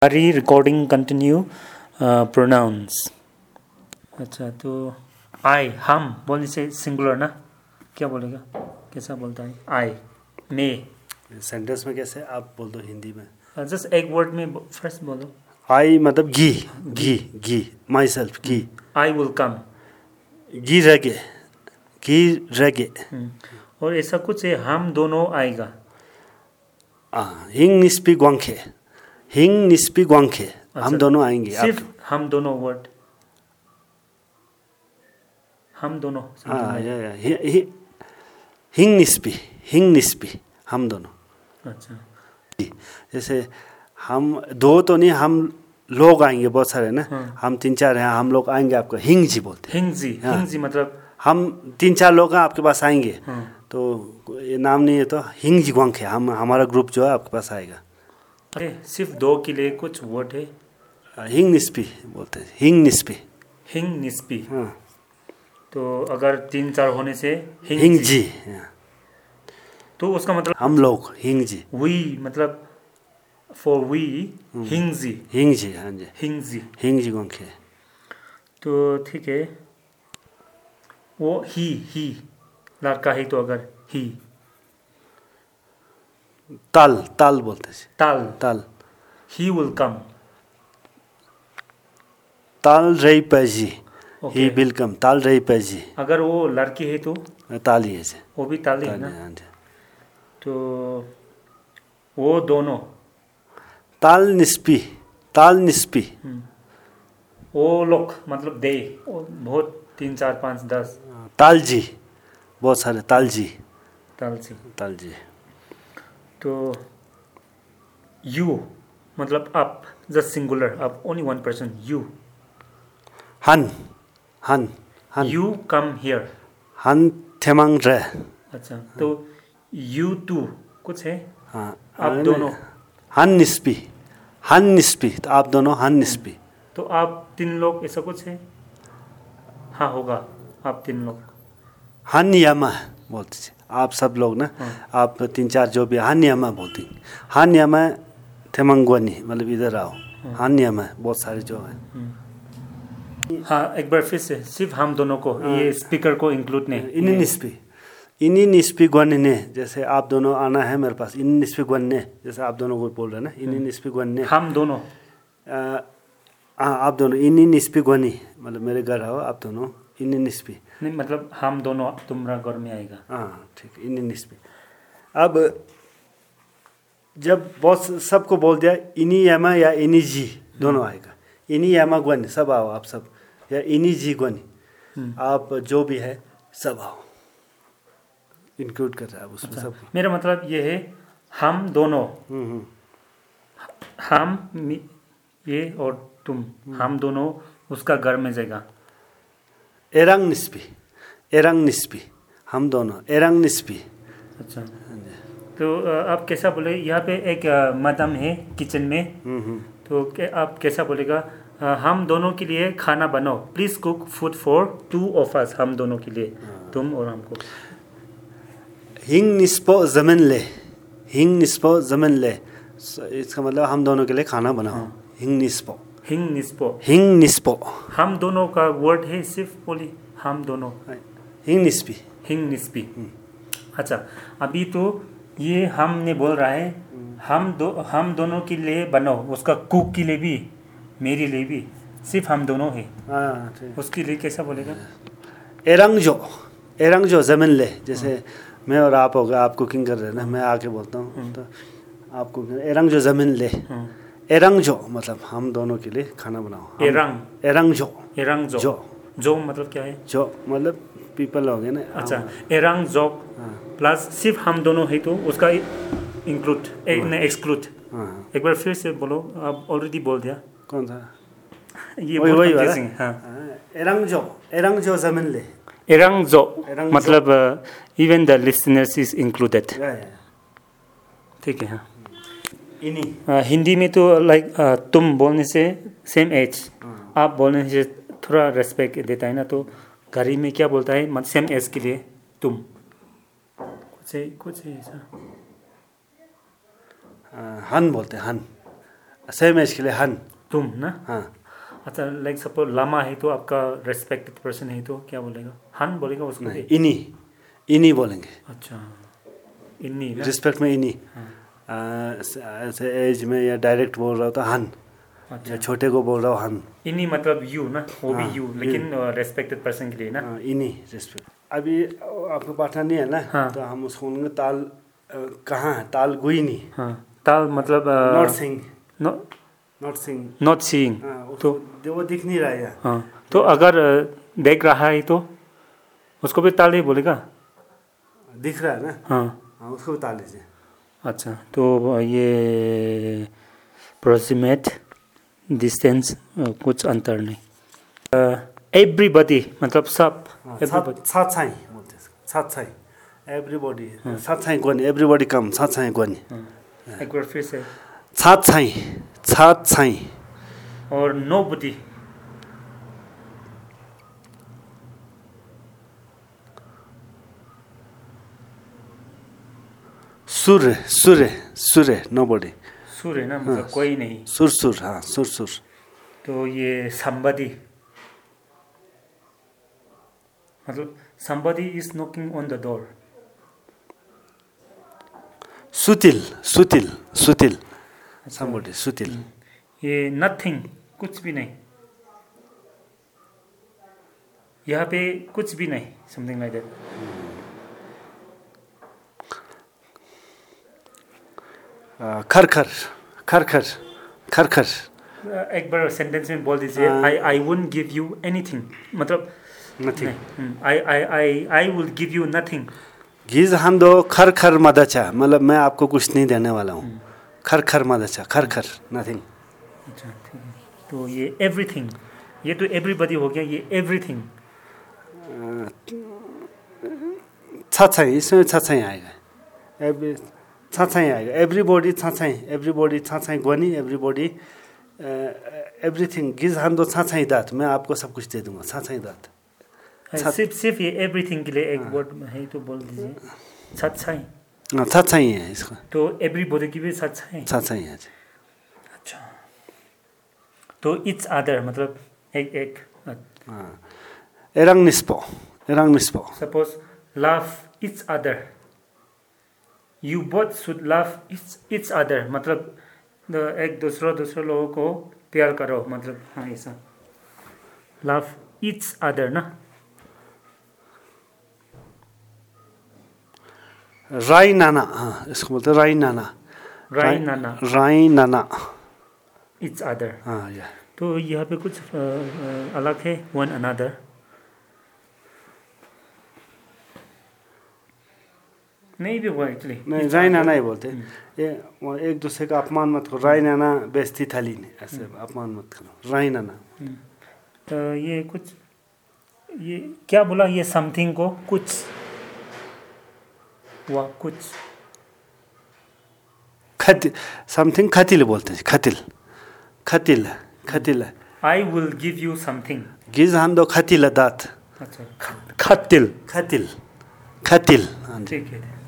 सारी recording continue pronounce. अच्छा तो आई हम बोलने से सिंगुलर ना क्या बोलेगा कैसा बोलता है आई मे सेंटेंस में कैसे आप बोल दो हिंदी में जस्ट एक वर्ड में फर्स्ट बोलो आई मतलब घी my self ghee I will come घी रगे और ऐसा कुछ है हम दोनों आएगा हिंग निस्पी ग्वांखे हम दोनों आएंगे सिर्फ हम दोनों वर्ड हम दोनों हिंग निस्पी हम दोनों। अच्छा जैसे हम दो तो नहीं हम लोग आएंगे बहुत सारे ना हम 3-4 हैं हम लोग आएंगे आपको हिंग जी बोलते हैं हिंग जी मतलब हम 3-4 लोग हैं आपके पास आएंगे तो ये नाम नहीं है तो हिंग जी ग्वांखे हम हमारा ग्रुप जो है आपके पास आएगा। अरे सिर्फ दो के लिए कुछ वर्ड है हिंग निस्पी बोलते हैं हिंग निस्पी हाँ तो अगर 3-4 होने से हिंग जी तो उसका मतलब हम लोग हिंग जी वी मतलब फॉर वी हिंग जी हाँ जी हिंग जी ग्वांखे तो ठीक है वो ही लड़का है तो अगर ही ताल बोलते हैं ताल ही विल कम ताल रही पैजी ही विल कम ताल रही पैजी अगर वो लड़की है तो ताली है वो भी ताली है ना तो वो दोनों ताल निस्पी वो लोग मतलब दे बहुत 3-4-5-10 तालजी बहुत सारे तालजी तो यू मतलब up just singular up only one person you हन यू कम हियर हन थेमांग रे अच्छा तो यू टू कुछ है आप दोनों हन निस्पी तो आप दोनों हन निस्पी तो आप 3 लोग ऐसा कुछ है हाँ होगा आप 3 लोग हन यामा बोलते आप सब लोग ना आप 3-4 जो भी हन यामा बोलते हन यामा थेमंगवानी मतलब इधर आओ हन यामा बहुत सारे जो है हाँ एक बार फिर से सिर्फ हम दोनों को ये स्पीकर को इंक्लूड नहीं इन्हीं निस्पी ग्वन ने जैसे आप दोनों आना है मेरे पास इन्हीं निस्पी ग्वन ने जैसे आप दोनों को बोल रहे हैं ना इन्हीं निस्पी ग्वन ने हम दोनों आप दोनों इन्हीं निस्पी ग्वनी मतलब मेरे घर आओ आप दोनों इन्हीं निस्पी नहीं मतलब हम दोनों तुम्हारा घर में आएगा हाँ ठीक इन्हीं निस्पी। अब जब बॉस सबको बोल दिया इन्हीं यामा या इन्हीं जी दोनों आएगा इन्हीं यामा ग्वन सब आओ आप सब या इन्हीं जी ग्वनी आप जो भी है सब आओ इंक्लूड कर रहा है उसमें सब। मेरा मतलब ये है हम दोनों हम ये और तुम हम दोनों उसका घर में जाएगा एरंग निस्पी हम दोनों एरंग निस्पी। अच्छा तो आप कैसा बोले यहाँ पे एक मदम है किचन में तो आप कैसा बोलेगा हम दोनों के लिए खाना बनाओ please cook food for 2 of us हम दोनों के लिए तुम और हमको हिंग निस्पो जमन ले इसका मतलब हम दोनों के लिए खाना बनाओ हिंग निस्पो हम दोनों का वर्ड है सिर्फ बोली हम दोनों हिंग निस्पी अच्छा अभी तो ये हमने बोल रहा है हम दोनों के लिए बनाओ उसका कुक के लिए भी मेरे लिए भी सिर्फ हम दोनों है उसके लिए कैसा बोलेगा एरंग जो जमीन ले जैसे मैं और आप हो गए आप कुकिंग कर रहे हैं ना मैं आके बोलता हूँ तो आप कुकिंग एरंग जो जमीन ले एरंग जो मतलब हम दोनों के लिए खाना बनाओ एरंग जो मतलब क्या है जो मतलब पीपल हो गए ना अच्छा एरंग जो प्लस सिर्फ हम दोनों है तो उसका इंक्लूड एक्सक्लूड एक बार फिर से बोलो आप ऑलरेडी बोल दिया कौन था ये वही एरंग जो जमीन ले एरंग जो मतलब even the listeners is included ठीक है हाँ हिंदी में तो लाइक तुम बोलने से सेम एज आप बोलने से थोड़ा रेस्पेक्ट देता है ना तो घरी में क्या बोलता है सेम एज के लिए तुम कुछ है ऐसा हन बोलते हैं सेम एज के लिए हन। तुम ना। हाँ। अच्छा लाइक सपोज लामा है तो आपका रेस्पेक्टेड पर्सन है तो क्या बोलेगा? हन बोलेगा उसको? नहीं, इनी बोलेंगे। अच्छा इन्नी ना? रिस्पेक्ट में इनी। ऐसे एज में या डायरेक्ट बोल रहा हो तो हन। अच्छा या छोटे को बोल रहा हो हन। इन्नी मतलब यू ना, वो भी हाँ, यू, लेकिन रेस्पेक्टेड पर्सन के लिए ना। इनी रिस्पेक्ट। अभी आपको पाठा नहीं है ना? हाँ। तो हम उसको बोलेंगे ताल कहाँ है? ताल गुइनी। हाँ ताल मतलब not sing. Not not seeing. तो वो दिख नहीं रहा है। हाँ तो अगर देख रहा है तो उसको भी ताल ही बोलेगा? दिख रहा है ना? हाँ उसको भी ताल लीजिए। अच्छा तो ये प्रोक्सीमेट डिस्टेंस कुछ अंतर नहीं। एवरीबॉडी मतलब सब। साथ साई बोलते हैं, साथ साई। एवरीबॉडी साथ साई गोनी, एवरीबॉडी कम साथ साई गोनी। एक बार फिर से। साथ साई और नोबडी। सूर्य नोबडी। सूर्य ना मतलब कोई नहीं। सुर। हाँ सुर। तो ये somebody मतलब somebody is knocking on the door। सुतिल somebody सुतिल। ये nothing कुछ भी नहीं, यहाँ पे कुछ भी नहीं, something like that। खरखर। एक बार सेंटेंस में बोल दीजिए। I won't give you anything मतलब nothing। I will give you nothing। गिज हम दो खर मदचा मतलब मैं आपको कुछ नहीं देने वाला हूँ। खर मदचा खर nothing। अच्छा ठीक है। तो ये everything, ये तो everybody हो गया, ये everything। छाछाई, इसमें छाछाई आएगा। छाछाई आएगा। एवरीबॉडी छाछाई गोनी, एवरीबॉडी एवरीथिंग गिज हम दो छाछाई दात, मैं आपको सब कुछ दे दूंगा। छाछाई दात। सिर्फ ये एवरीथिंग के लिए एक वर्ड है तो बोल दीजिए। छाछाई है इसका। तो एवरीबॉडी की भी छाछाई है। अच्छा तो इट्स अदर मतलब एक एरंग निस्पो। Suppose love it's other, you both should love it's other मतलब एक दूसरे लोगों को प्यार करो मतलब। हाँ ऐसा लव इट्स अदर ना। राई नाना। हाँ इसको बोलते राई नाना। It's other. हाँ या। तो यहाँ पे कुछ अलग है। वन अनदर नहीं भी हुआ एक्चुअली। नहीं राई नाना ही बोलते। ये एक दूसरे का अपमान मत करो। राई नाना बेइज्जती थाली ने, ऐसे अपमान मत करो। राई नाना। तो ये कुछ ये क्या बोला? ये समथिंग को कुछ हुआ कुछ। समथिंग खतिल बोलते हैं। खतिल। I will give you something. गिज हम दो खतिल दात। अच्छा खतिल। खतिल। ठीक है।